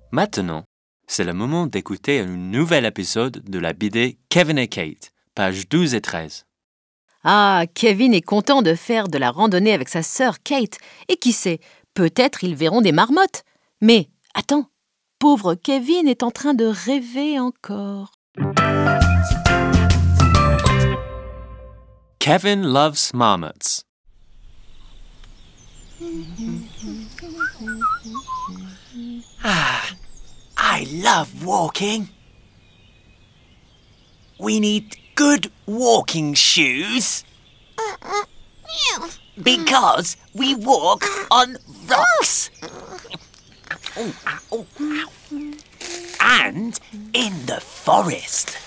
Maintenant, c'est le moment d'écouter un nouvel épisode de la BD Kevin et Kate, pages 12 et 13. Ah, Kevin est content de faire de la randonnée avec sa sœur Kate. Et qui sait, peut-être ils verront des marmottes. Mais, attends, pauvre Kevin est en train de rêver encore. Kevin loves marmots. I love walking. We need good walking shoes because we walk on rocks and in the forest.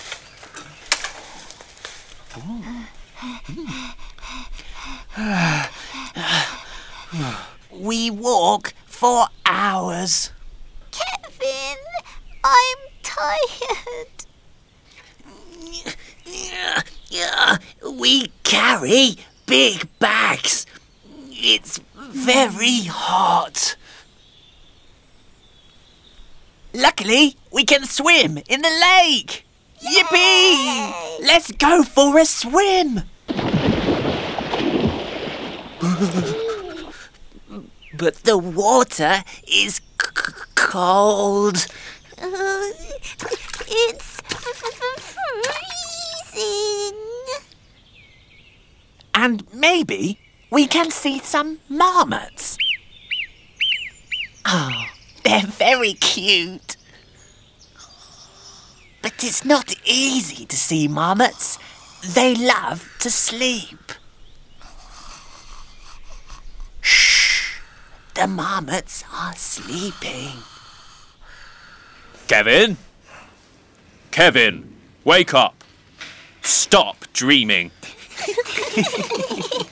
We walk for hours. Kevin, I'm tired. We carry big bags. It's very hot. Luckily, we can swim in the lake. Yippee! Let's go for a swim. But the water is cold. It's freezing. And maybe we can see some marmots. Oh, they're very cute. But it's not easy to see marmots. They love to sleep. Shh! The marmots are sleeping. Kevin? Kevin, wake up. Stop dreaming.